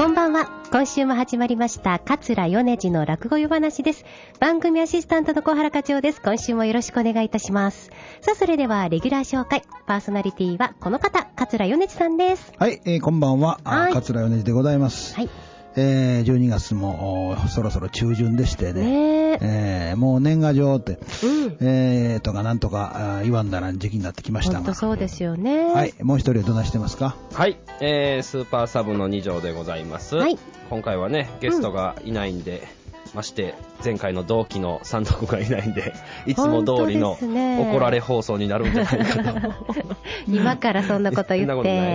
こんばんは。今週も始まりました桂米次の落語夜話です。番組アシスタントの小原課長です。今週もよろしくお願いいたします。さあ、それではレギュラー紹介。パーソナリティはこの方、桂米次さんです。 はい、こんばんは。桂米次でございます。 はい。 12月もそろそろ中旬でしてね、もう年賀状って、とかなんとか言わんだら時期になってきましたが、 本当そうですよね。 はい、もう一人はどないしてますか？ はい、スーパーサブの二条でございます。はい、今回はねゲストがいないんで、まして前回の同期の三徳がいないんで、いつも通りの怒られ放送になるんじゃないかと。 今からそんなこと言って、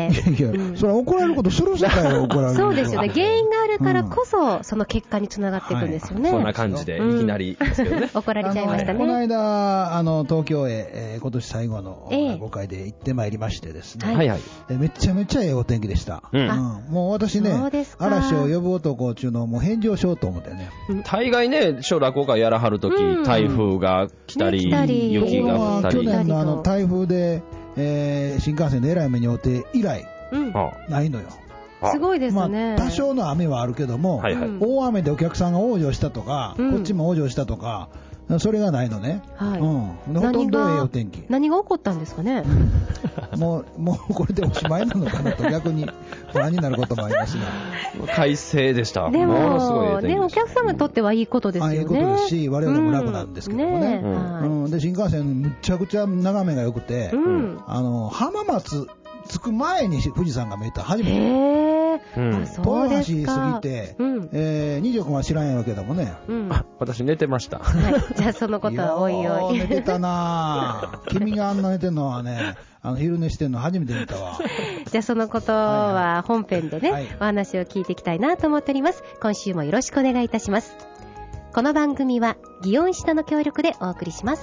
それは怒られることする世界は怒られる。 そうですよね。原因があるからこそ、その結果につながっていくんですよね。 そんな感じでいきなりですけどね。 怒られちゃいましたね。 この間東京へ、今年最後の5回で行ってまいりましてですね、めちゃめちゃお天気でした。もう私ね、嵐を呼ぶ男っていうのをもう返事をしようと思ってね。 大概ね、小落語会やらはるとき、台風が来たり、雪が降ったり。 去年の台風で、新幹線でえらい目に遭って以来、ないのよ。 すごいですね。 多少の雨はあるけども、大雨でお客さんが往生したとか、こっちも往生したとか、それがないのね。ほとんどお天気。 何が起こったんですかね。 もうこれでおしまいなのかなと逆に不安になることもありますが。 快晴でした。 でもね、お客様にとってはいいことですよね。 いいことですし、我々も楽なんですけどもね。で新幹線むちゃくちゃ眺めが良くて、浜松着く前に富士山が見えた初めて。豊橋過ぎて、二条君は知らんやろうけどもね。 私寝てました。 じゃあそのことはおいおい。 寝てたな。君があんな寝てんのはね、昼寝してんの初めて見たわ。 じゃあそのことは本編でね、お話を聞いていきたいなと思っております。今週もよろしくお願いいたします。この番組は祇園下の協力でお送りします。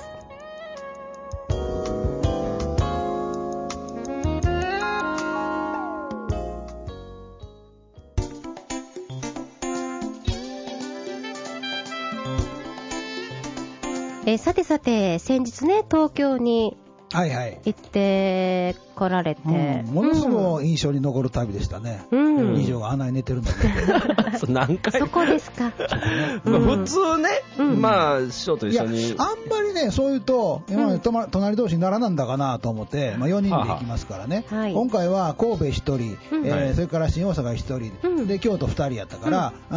さて、先日ね、東京に行って来られて、 ものすごい印象に残る旅でしたね。二条があんなに寝てるんだけど。何回そこですか。 普通ね、まあ師匠と一緒に。 あんまりね、そういうと今まで隣同士にならなんだかなと思って、4人で行きますからね。今回は神戸1人、それから新大阪1人で京都2人やったから、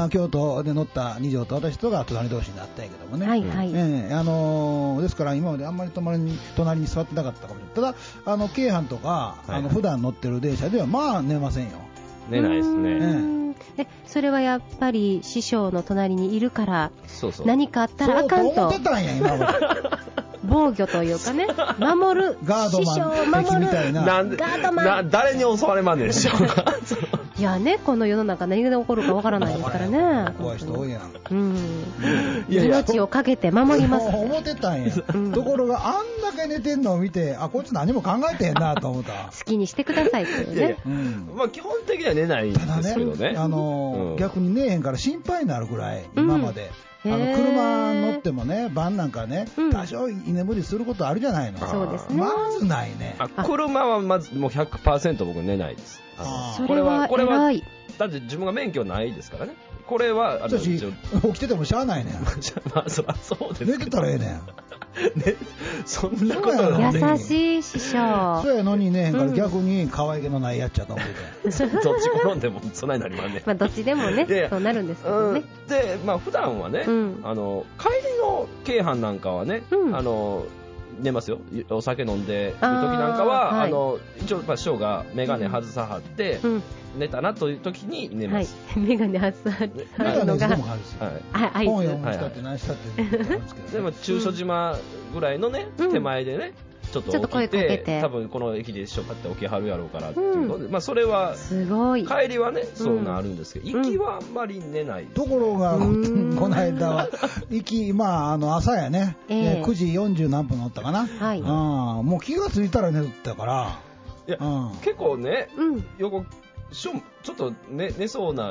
京都で乗った二条と私とが隣同士になったんやけどもね。ですから今まであんまり隣に座ってなかったかもしれない。ただ京阪とか普段乗ってる電車ではまあ寝ませんよ。 寝ないですね。 それはやっぱり師匠の隣にいるから何かあったらあかんと。 そう思ってたんや今まで。 防御というかね、守るガードマン敵みたいな。 ガードマン。 誰に襲われまんねん師匠が。 いやね、この世の中何が起こるかわからないですからね。 怖い人多いやん。 命をかけて守ります。 思ってたんや。ところがあんだけ寝てんのを見て、こいつ何も考えてへんなと思った。 好きにしてくださいっていうね。 まあ基本的には寝ないんですけどね。 逆に寝えへんから心配になるぐらい今まで。車乗ってもね、晩なんかね、多少居眠りすることあるじゃないの。 そうですね。 まずないね。 車はまずもう 100% 僕寝ないです。 これはだって自分が免許ないですからね。これは私起きててもしゃあないねん。 まあそりゃそうです。 寝てたらええねん。 そんなことない。優しい師匠。 そうやのにね、逆に可愛げのないやっちゃと思ってて。どっち転んでもそんなになりまんね。 まあどっちでもね、そうなるんですけどね。 で、まあ普段はね、帰りの京阪なんかはね、寝ますよ。お酒飲んでる時なんかは、一応師匠が眼鏡外さはって、寝たなという時に寝ます。 眼鏡外さはるのが。 本読むしたって何したってでも中所島ぐらいのね、手前でね、ちょっと起きて、多分この駅で師匠買って起きはるやろうからっていうので、まあそれは帰りはねそうなるんですけど、行きはあんまり寝ない。 ところがこの間は行き朝やね、9時40何分乗ったかな。もう気がついたら寝てたから。 いや結構ね、横ちょっと寝そうな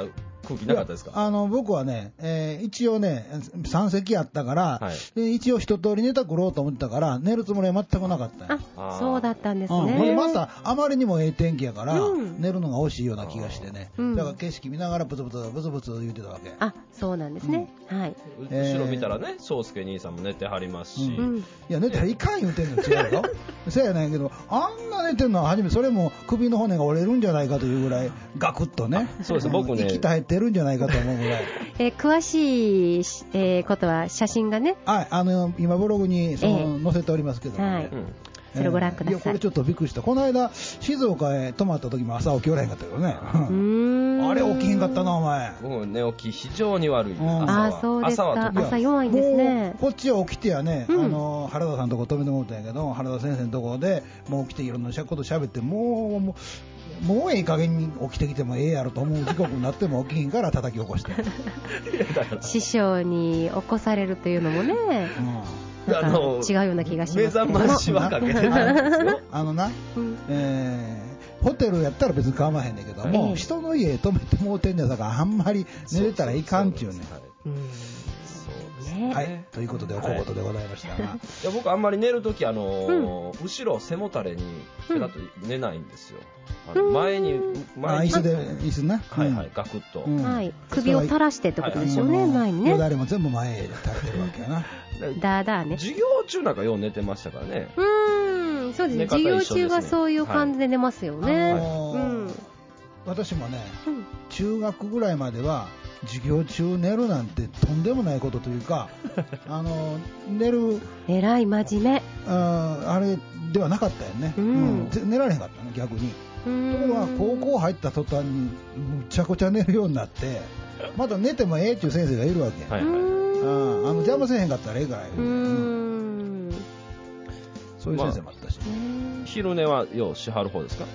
空気なかったですか？ 僕はね、一応ね、3席あったから、で一応一通りネタ来ろうと思ってたから、寝るつもりは全くなかったんや。 そうだったんですね。 また、あまりにもええ天気やから、寝るのが惜しいような気がしてね。だから景色見ながらブツブツ言ってたわけ。 そうなんですね。はい。 後ろ見たらね、宗介兄さんも寝てはりますし。いや、寝てはいかん言うてんの違うよ。そうやねんけど、あんな寝てんのは初めて、それも首の骨が折れるんじゃないかというぐらい、ガクッとね。 そうです、僕ね。 息絶えてるんじゃないかと思うぐらい。 詳しい、ことは写真がね。 はい、今ブログに載せておりますけどもね。 それご覧ください。 いや、これちょっとびっくりした。この間、静岡へ泊まった時も朝起きおらへんかったけどね。あれ起きへんかったな、お前。 寝起き非常に悪い。 そうですか。朝弱いんですね。 こっちは起きてやね、原田さんのとこ止めてもらったんやけど、原田先生のとこで、もう起きていろんなこと喋って、もうええ加減に起きてきてもええやろと思う時刻になっても起きへんから叩き起こして。 師匠に起こされるというのもね。違うような気がしますけど。 目覚ましはかけてないんですよ。 ホテルやったら別に構わへんねんけども、人の家泊めてもうてんねんだからあんまり寝れたらいかんちゅうねん。はい、ということでお小言でございましたが、いや僕あんまり寝るとき後ろ背もたれにペタッと寝ないんですよ。前に椅子ね、ガクッと、 首を垂らしてってことでしょうね、前にね。 誰も全部前へ垂れてるわけやな。 ね。 授業中なんかよう寝てましたからね。 そうですね。授業中はそういう感じで寝ますよね。 私もね、中学ぐらいまでは授業中寝るなんてとんでもないことというか、寝るえらい真面目あれではなかったよね。寝られへんかったね、逆に。ところが高校入った途端にむちゃくちゃ寝るようになって、まだ寝てもええっていう先生がいるわけ。邪魔せへんかったらええからそういう先生もあったし。 昼寝はようしはる方ですか？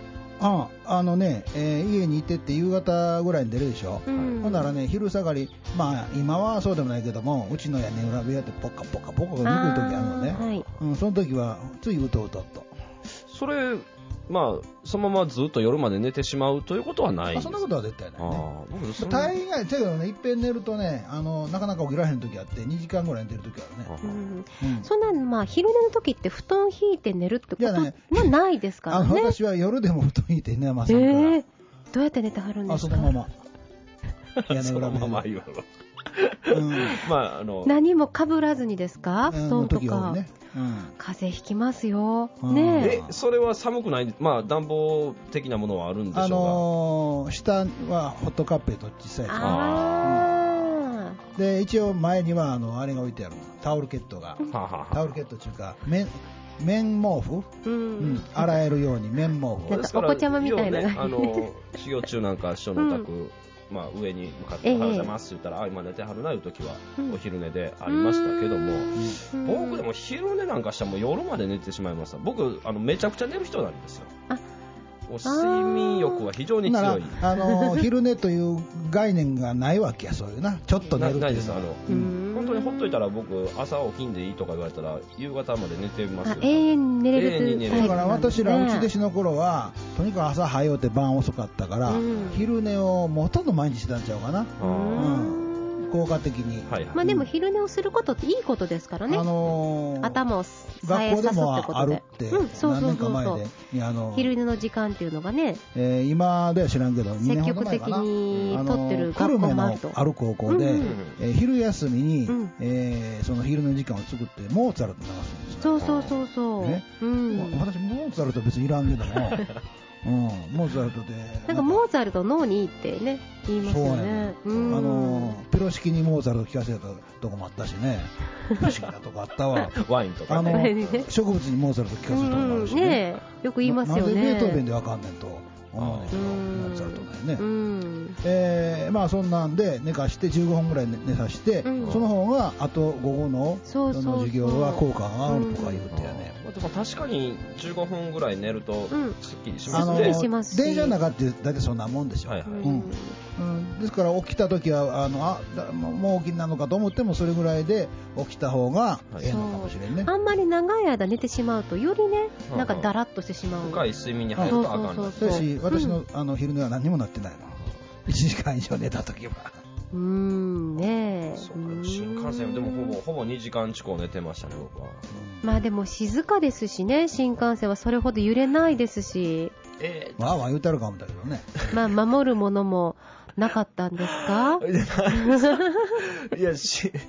家にいてって夕方ぐらいに出るでしょ。ほんならね、昼下がり、今はそうでもないけども、うちの屋根裏部屋ってポカポカポカが抜く時あるのね。その時はついうとうとっと。 それそのままずっと夜まで寝てしまうということはない。 そんなことは絶対ないね。大概だけどね、いっぺん寝るとね、なかなか起きられへん時あって、2時間ぐらい寝てる時あるね。 そんな昼寝の時って布団引いて寝るってことはないですからね。 私は夜でも布団引いて寝ませんから。 どうやって寝てはるんですか？ そのまま。 そのまま言うの。 何もかぶらずにですか？布団とか。風邪ひきますよ。 それは寒くない？暖房的なものはあるんでしょうか？ 下はホットカップと小さいやつ。で、一応前にはあれが置いてある。タオルケットが。タオルケットっていうか、綿毛布、洗えるように綿毛布。 お子ちゃまみたいな。 授業中なんか師匠のお宅、上に向かっておはようございますって言ったら、今寝てはるないう時はお昼寝でありましたけども、僕でも昼寝なんかしたらもう夜まで寝てしまいました。僕めちゃくちゃ寝る人なんですよ。睡眠欲は非常に強い。 昼寝という概念がないわけや。そういうな、ちょっと寝るっていうのはないです。 本当にほっといたら僕朝起きんでいいとか言われたら夕方まで寝てますよ。 永遠に寝れる。 だから私ら内弟子の頃はとにかく朝早うて晩遅かったから、昼寝をほとんど毎日してたんちゃうかな。効果的に。 でも昼寝をすることっていいことですからね。頭をさえさすってことで。学校でもあるって、何年か前で。 昼寝の時間っていうのがね。 今では知らんけど、2年ほど前かな。 積極的に取ってる学校もあると。 久留米のある高校で、昼休みに、その昼寝時間を作ってモーツァルト流すんですよ。 そう。 私モーツァルト別にいらんけども。モーツァルトでなんかモーツァルト脳にいいってね言いますよね。 ピロ式にモーツァルト聞かせたとこもあったしね。不思議なとこあったわ。 ワインとか植物にモーツァルト聞かせたとこもあるしね。 よく言いますよね。 なんでベートーベンでわかんねんと思うんだけど、モーツァルトだよね。そんなんで寝かして15分ぐらい寝さして、その方があと午後のその授業は効果が上がるとか言うてやね。 でも確かに15分ぐらい寝るとすっきりしますね。電車の中って大体そんなもんでしょ。ですから起きた時はもう起きなのかと思ってもそれぐらいで起きた方がええのかもしれんね。 あんまり長い間寝てしまうとよりねなんかだらっとしてしまう。 深い睡眠に入るとあかん。 そうし私の昼寝は何にもなってないの。 1時間以上寝たときは。 ねえ。 新幹線でもほぼ2時間近く寝てましたね、僕は。 まあでも静かですしね、新幹線はそれほど揺れないですし。 わーわー言うてるかもだけどね。 まあ守るものもなかったんですか？ いや、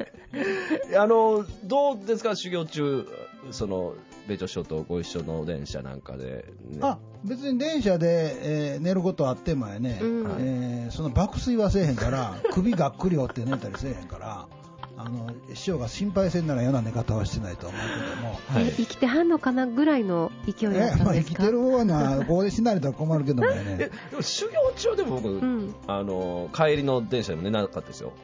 どうですか、修行中、米朝師匠とご一緒の電車なんかで、ね。 別に電車で、寝ることあってもやね、その爆睡はせえへんから、首がっくり折って寝たりせえへんから、師匠が心配せんなら嫌な寝方はしてないと思うけども。 生きてはんのかなぐらいの勢いだったんですか？ 生きてる方はここで死なれたら困るけどもね。 でも修行中でも僕、帰りの電車でも寝なかったですよ。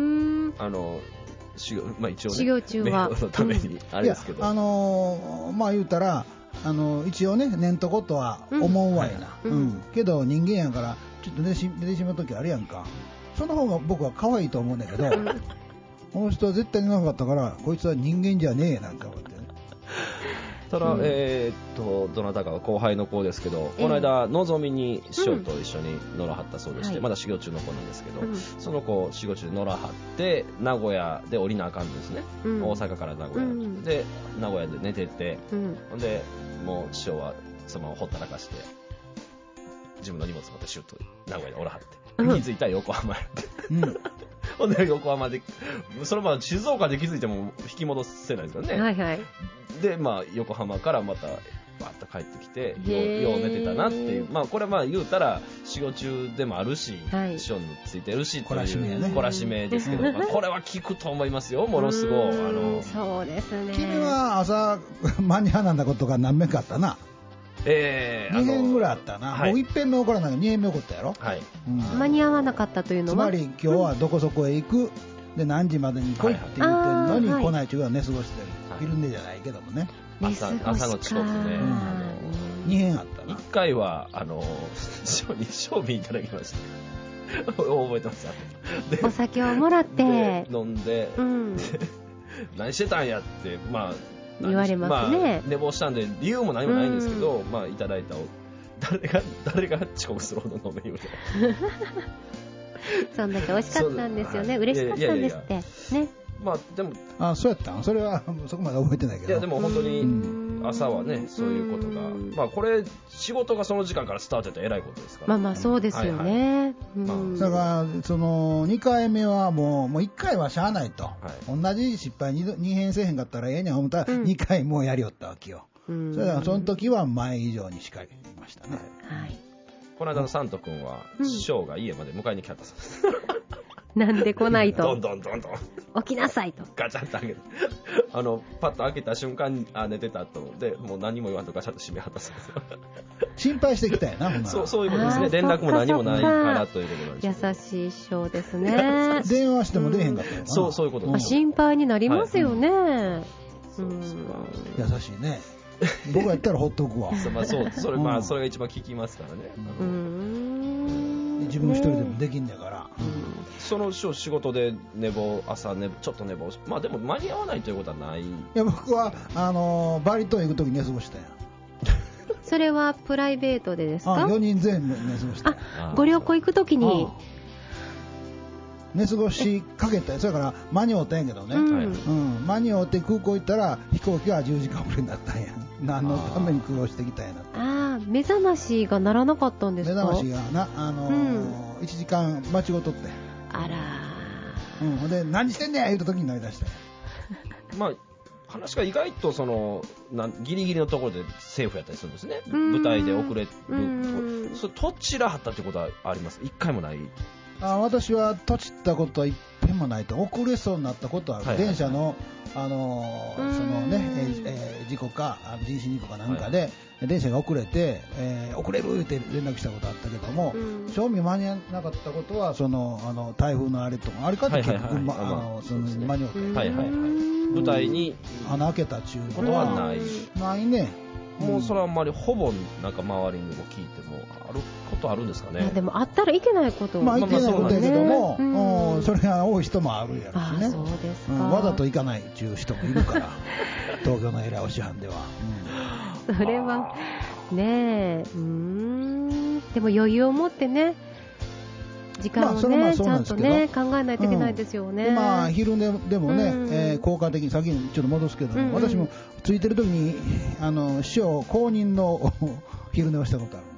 一応ね、 修行中はのためにあれですけど、 言うたら一応ね寝んとことは思うわいな、けど人間やからちょっと寝てしまう時あるやんか。その方が僕は可愛いと思うんだけど、この人は絶対寝なかったからこいつは人間じゃねえなんか思ってね。 ただ、どなたかが後輩の子ですけど、この間のぞみに師匠と一緒に乗らはったそうでして、まだ修行中の子なんですけど、その子修行中で乗らはって名古屋で降りなあかんですね、大阪から名古屋、で名古屋で寝てて、ほんでもう師匠はそのままほったらかして自分の荷物持ってシュッと名古屋でおらはって、気づいたら横浜やって、ほんで横浜でそのまま静岡で気づいても引き戻せないですからね、で横浜からまたバッと帰ってきてよう寝てたなっていう、これ言うたら修行中でもあるし、師匠についてるしっていう懲らしめですけど、これは効くと思いますよ、ものすごい。 そうですね。 君は朝間に合わなんだことが何遍かあったな。2遍ぐらいあったな。もう1遍目起こらないが2遍目起こったやろ。 間に合わなかったというのは、 つまり今日はどこそこへ行く、で何時までに来いって言ってるのに来ない中は寝過ごしてる。昼寝じゃないけどもね。 朝の遅刻ね。 2遍あったな。 1回は師匠に賞味いただきました。覚えてます。 お酒をもらって飲んで、何してたんやって言われますね。 寝坊したんで理由も何もないんですけど、いただいた誰が遅刻するほど飲め言うてそんだけ美味しかったんですよね。嬉しかったんですってね。 でもそうやったん。それはそこまで覚えてないけど。 いやでも本当に朝はね、そういうことが、これ仕事がその時間からスタートやったら偉いことですから。 そうですよね。 だからその2回目はもう1回はしゃあないと、同じ失敗2遍せえへんかったらええにゃ思ったら2回もうやりよったわけよ。それからその時は前以上にしっかり言いましたね。 この間のサント君は師匠が家まで迎えに来たそうです。 なんで来ないと。 どんどん起きなさいと。 ガチャッと開けて。パッと開けた瞬間に、寝てたとで、もう何も言わんとガチャッと閉めはったそうです。 心配してきたよな、 そういうことですね。連絡も何もないからということなんです。 優しい師匠ですね。 電話しても出へんかったよな。 そういうことです。 心配になりますよね。 優しいね。僕やったらほっとくわ。 それが一番効きますからね。 自分一人でもできんねやから。 その仕事で朝ちょっと寝坊でも間に合わないということはない。いや僕はバリ島行く時寝過ごしたんや。 それはプライベートでですか ？4人全部寝過ごした。 ご旅行行く時に寝過ごしかけたよ。それから間に合ったんやけどね、間に合って空港行ったら飛行機は10時間遅れになったんや。何のために苦労してきたんやな。 目覚ましが鳴らなかったんですか？ 目覚ましが1時間間違うとって。で何してんねん言うた時になりだした。 話が意外とギリギリのところでセーフやったりするんですね。舞台で遅れると。とちらはったってことはあります？一回もない？ 私はとちったことは一遍もないと。遅れそうになったことはある。電車の事故か人身事故かなんかで、電車が遅れて、遅れる言って連絡したことあったけども、正味間に合わなかったことは台風のあれとかあれかって結局間に合って、 舞台に穴開けたちゅうことはないね。 もうそれはあんまりほぼなんか周りにも聞いてもあることあるんですかね。 でもあったらいけないこといけないことやけども、それが多い人もあるやろしね。 そうですか。 わざと行かないっていう人もいるから東京の偉いお師範では。 それはねでも余裕を持ってね。 時間をね、ちゃんとね考えないといけないですよね。 昼寝でもね、効果的に先にちょっと戻すけども、私もついてる時に師匠公認の昼寝をしたことある。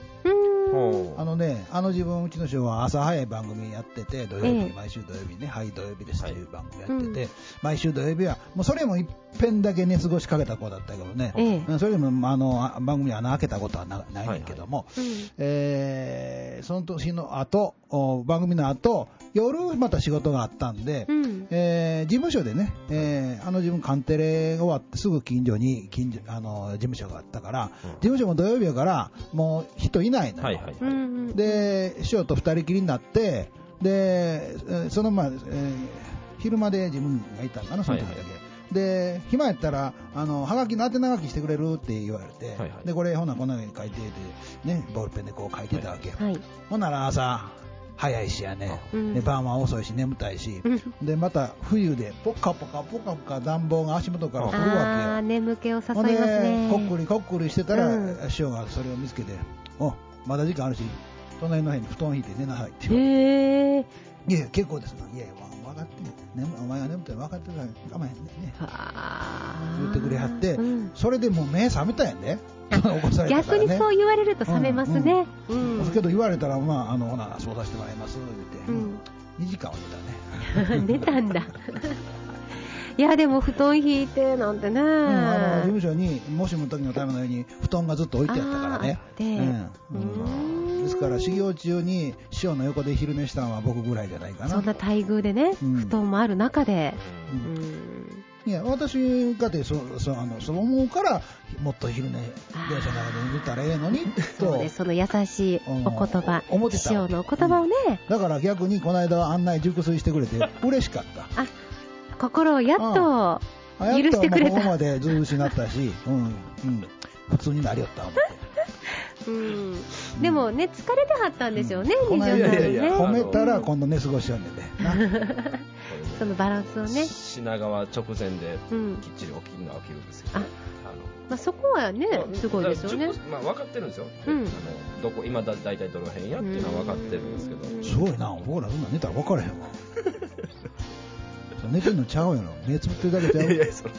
自分うちの師匠は朝早い番組やってて、土曜日、毎週土曜日ね、はい土曜日ですっていう番組やってて、毎週土曜日はもうそれも一遍だけ寝過ごしかけた子だったけどね、それでも番組穴開けたことはないねんけども、その年の後、番組の後夜また仕事があったんで、事務所でね、自分カンテレ終わってすぐ近所に事務所があったから、事務所も土曜日やからもう人いないのよ。で師匠と二人きりになって、でその昼まで自分がいたんかな、その時だけ。で暇やったらはがきの宛名書きしてくれるって言われて、でこれほなこんな風に書いててね、ボールペンでこう書いてたわけ。ほんなら朝早いしやね、で晩は遅いし眠たいし、でまた冬でポカポカポカポカ暖房が足元から来るわけよ。 眠気を誘いますね。 こっくりこっくりしてたら、師匠がそれを見つけて、まだ時間あるし隣の部屋に布団引いて寝なさいって言われて、いや結構ですな、いや分かってんねん、お前が眠たい分かってるから我慢へんね言ってくれはって、それでもう目覚めたんやね。 逆にそう言われると冷めますね。 けど言われたらほなそうさせてもらいますって言って、2時間は寝たね。 寝たんだ。いやでも布団引いてなんてね、 事務所にもしもの時のためのように布団がずっと置いてあったからね。ですから修行中に師匠の横で昼寝したのは僕ぐらいじゃないかな。 そんな待遇でね、布団もある中で、 いや私かてそう思うからもっと昼寝電車の中で寝たらええのにとその優しいお言葉、師匠のお言葉をね、 だから逆にこの間案内熟睡してくれて嬉しかった。 心をやっと許してくれた。 ここまでずうしになったし、普通になりよった思って。 でもね、疲れてはったんですよね、 褒めたら今度寝過ごしよんねんで。 そのバランスをね。 品川直前できっちり起きるんですよね。 そこはね、すごいですよね。 分かってるんですよ。今だいたいどの辺やっていうのは分かってるんですけど。 すごいな、僕らそんな寝たら分からへんわ。寝てんのちゃうやろ、目つぶってるだけちゃう。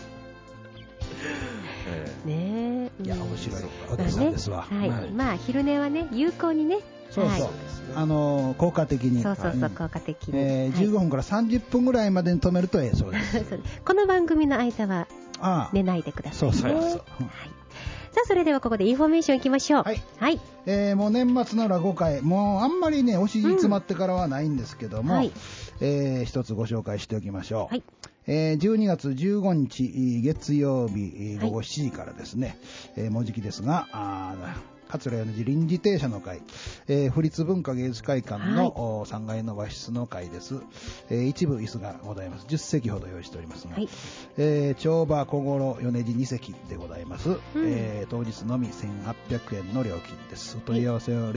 ねえ、いや面白いお客さんですわ。 昼寝はね有効にね。 そう効果的に。 効果的に。 15分から30分ぐらいまでに止めるとそうです。 この番組の間は寝ないでくださいね。さあそれではここでインフォメーションいきましょう。 もう年末の落語会、もうあんまりね押し詰まってからはないんですけども、一つご紹介しておきましょう。12月15日月曜日午後7時からですね、もうじきですが桂米寺臨時停車の会、府立文化芸術会館の3階の和室の会です。一部椅子がございます。10席ほど用意しておりますが、帳場小五郎米寺2席でございます。当日のみ1800円の料金です。お問い合わせは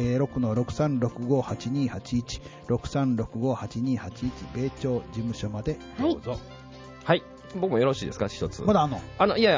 06-6365-8281 6365-8281 米朝事務所までどうぞ。 僕もよろしいですか、一つ。 まだいや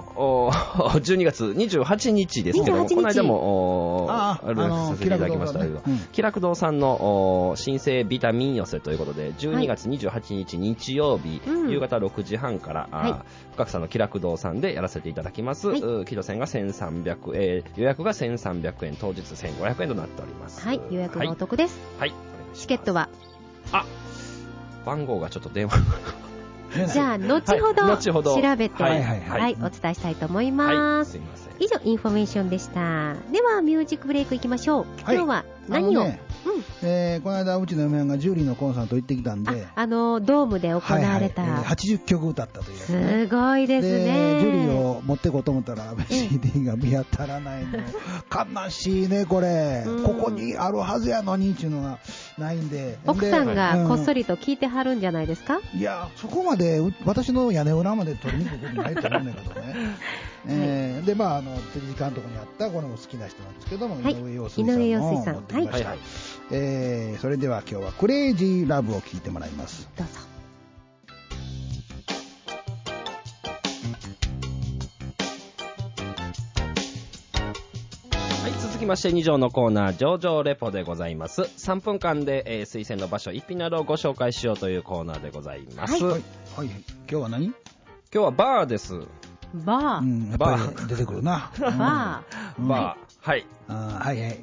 12月28日ですけども、この間もさせていただきましたけど、喜楽堂さんの新生ビタミン寄せということで、12月28日日曜日、夕方6時半から深草の喜楽堂さんでやらせていただきます。木戸線が1300円、予約が1300円、当日1500円となっております。 予約がお得です。チケットは番号がちょっと電話じゃあ後ほど調べてお伝えしたいと思います。以上インフォメーションでした。ではミュージックブレイクいきましょう。今日は何を？この間うちの嫁がジュリーのコンサート行ってきたんで、 ドームで行われた 80曲歌ったという、 すごいですね。 ジュリーを持ってこうと思ったら CD が見当たらないの、悲しいねこれ、ここにあるはずやのにっていうのがないんで、 奥さんがこっそりと聞いてはるんじゃないですか。 いやそこまで私の屋根裏まで取りに行くことないと思うんだけどね。でテレビ監督にあったこれも好きな人なんですけども、井上陽水さんを持ってきました。それでは今日はクレイジーラブを聴いてもらいます。 どうぞ。 続きまして2条のコーナー上々レポでございます。3分間で、推薦の場所一品などをご紹介しようというコーナーでございます。 はい、はい、今日は何？ 今日はバーです。 バー、 やっぱり出てくるな。 バー、 バー、はい、 はいはい、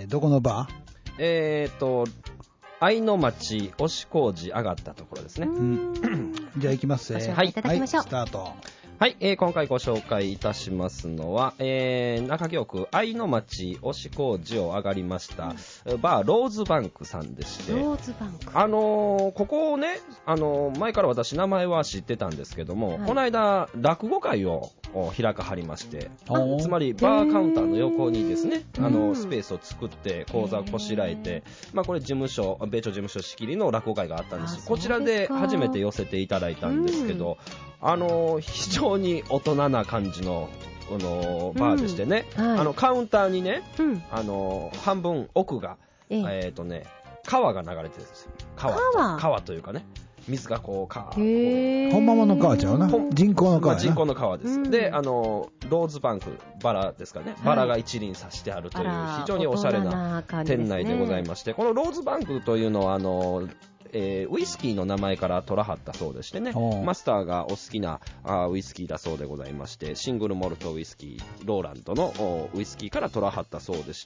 どこのバー？愛の町押小路上がったところですね。 じゃあ行きます。 はい、いただきましょう。 スタート。 はい、今回ご紹介いたしますのは、中京区愛の町押小路を上がりました、バーローズバンクさんでして、 ローズバンク、 ここをね、前から私名前は知ってたんですけども、この間落語会を開かはりまして、つまりバーカウンターの横にですね、スペースを作って講座をこしらえて、これ米朝事務所仕切りの落語会があったんです。こちらで初めて寄せていただいたんですけど、非常に大人な感じのバーでしてね、カウンターにね、半分奥が、川が流れてるんですよ。川というかね、水がこう本物の川ちゃうな。人工の川やな。 人工の川です。で、ローズバンク、バラですかね。バラが一輪挿してあるという非常におしゃれな店内でございまして、このローズバンクというのはウイスキーの名前から取らはったそうでしてね、マスターがお好きなウイスキーだそうでございまして、シングルモルトウイスキーローランドのウイスキーから取らはったそうでして、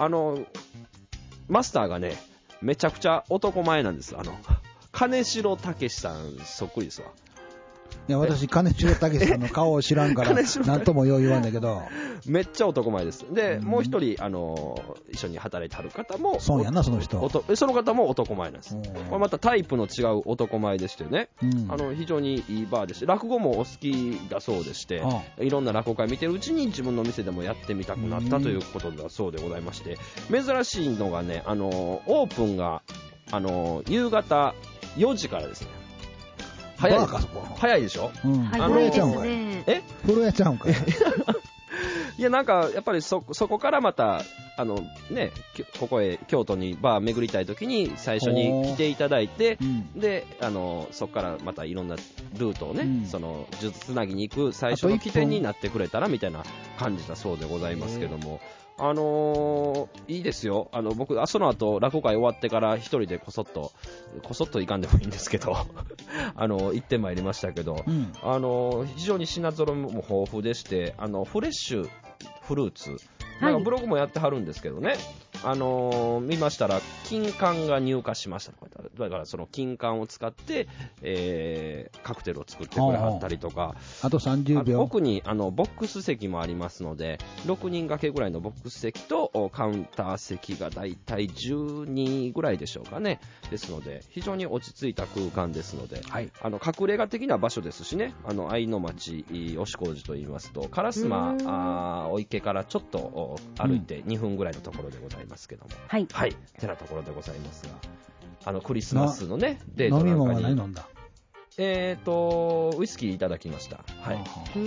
マスターがねめちゃくちゃ男前なんです。金城武さんそっくりですわ。 いや、私金城武さんの顔を知らんから何ともよう言わんだけど、 めっちゃ男前です。で、もう一人一緒に働いてはる方もそうやな、その人。 その方も男前なんです。これまたタイプの違う男前でしてね、非常にいいバーでして、落語もお好きだそうでして、いろんな落語会見てるうちに自分の店でもやってみたくなったということだそうでございまして、珍しいのがね、オープンが夕方4時からですね。早いでしょ。 風呂屋ちゃうんかい。風呂屋ちゃうんかい。 いや、なんかやっぱりそこからまたここへ京都にバー巡りたいときに最初に来ていただいて、でそこからまたいろんなルートをね、そのつなぎに行く最初の起点になってくれたらみたいな感じだそうでございますけども、いいですよ。僕その後落語会終わってから一人でこそっと行かんでもいいんですけど行ってまいりましたけど、非常に品揃えも豊富でして、フレッシュフルーツなんかブログもやってはるんですけどね、見ましたら金柑が入荷しましたとか、だからその金柑を使って、カクテルを作ってくれはったりとか、 あと30秒。 奥にボックス席もありますので、6人掛けぐらいのボックス席とカウンター席がだいたい12ぐらいでしょうかね。ですので非常に落ち着いた空間ですので、隠れ家的な場所ですしね、愛の町押小路といいますと、烏丸お池からちょっと歩いて2分ぐらいのところでございますけども、てなところでございますが、クリスマスのねデートなんかに飲み物は何飲んだ？ ウイスキーいただきました。はい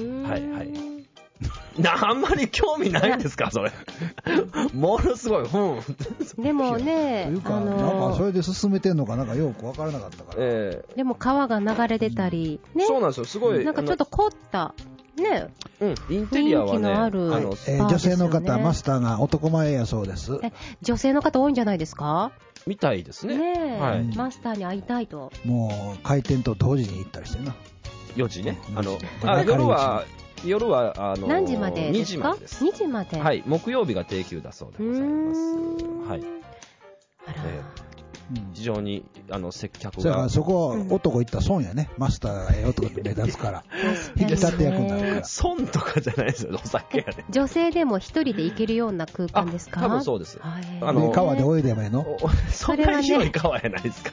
あんまり興味ないんですかそれ。ものすごい。 でもね、 というかなんかそれで進めてんのかなんかよく分からなかったから。 でも川が流れ出たり、ね。 そうなんですよ。すごいなんかちょっと凝ったね。 インテリアはね、 女性の方、マスターが男前やそうです。 女性の方多いんじゃないですか？ みたいですね。 マスターに会いたいと。 もう開店と同時に行ったりしてな。 4時ね。夜は何時までですか？2時までです。 2時まで。 はい。木曜日が定休だそうでございます。はい。非常に接客が。 そこ男行ったら損やね。マスターが男で目立つから。引き立て役になるから。 損とかじゃないですよ。お酒やね。 女性でも一人で行けるような空間ですか？ 多分そうです。 川で泳いでもいいの？ そんなに広い川やないですから。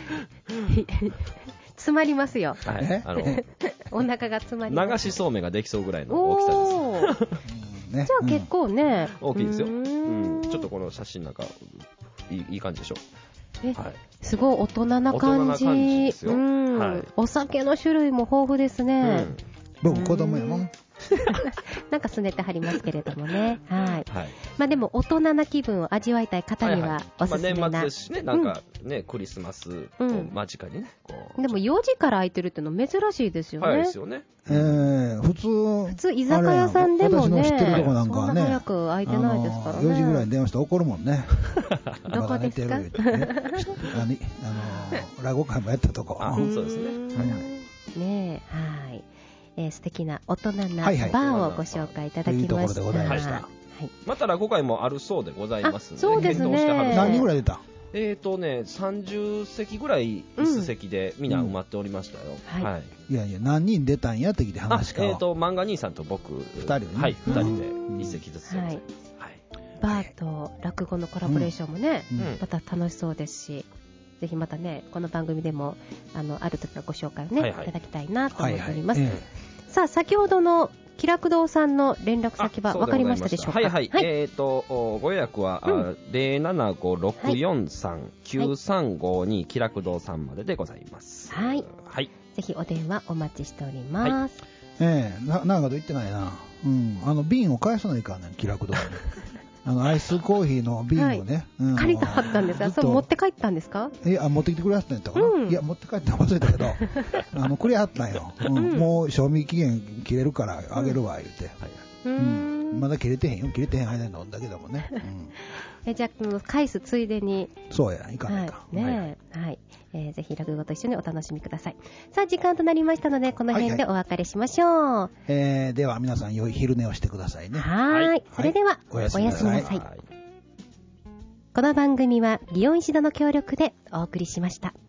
詰まりますよ。お腹が詰まります。 流しそうめんができそうぐらいの大きさです。じゃあ結構ね。 大きいですよ。ちょっとこの写真なんかいい感じでしょ。 すごい大人な感じ。お酒の種類も豊富ですね。 僕子供やもん。 なんかすねてはりますけれどもね。はい。まあでも大人な気分を味わいたい方にはおすすめな。 年末ですしね、なんかね、クリスマスを間近にね。 でも4時から空いてるっての珍しいですよね。 早いですよね。 普通居酒屋さんでもね、 私の知ってるとこなんかはね、 そんな早く空いてないですからね。 4時ぐらいに電話して怒るもんね。 どこですか？ 落語会もやったとこ。 そうですね。 ねえ、はい。素敵な大人なバーをご紹介いただきました。 また落語会もあるそうでございますので、 そうですね。 何人ぐらい出た ？30席ぐらい椅子席でみんな埋まっておりましたよ。はい。 いやいや、何人出たんやって聞いて話か。 漫画兄さんと僕2人ではい、2人で1席ずつ。はい。 バーと落語のコラボレーションもね、また楽しそうですし、ぜひまたね、この番組でもある時はご紹介をね、いただきたいなと思っております。さあ、先ほどの気楽堂さんの連絡先は分かりましたでしょうか？ はい。ご予約は、075-643-9352気楽堂さんまででございます。 はい。ぜひお電話お待ちしております。 なんかと言ってないな。瓶を返さないからね、気楽堂に。アイスコーヒーの瓶をね。 借りたかったんですか？それ持って帰ったんですか？ 持ってきてくれはったんやったかな。いや、持って帰って忘れたけど、くれはったんよ。もう賞味期限切れるからあげるわ、言うて。まだ切れてへんよ。切れてへん間に飲んだけどもね。 じゃあ、返すついでに。 そうや、いかないか。 はい。ぜひ落語と一緒にお楽しみください。さあ、時間となりましたので、この辺でお別れしましょう。 では、皆さん良い昼寝をしてくださいね。 はい。それでは、おやすみなさい。この番組は、祇園石田の協力でお送りしました。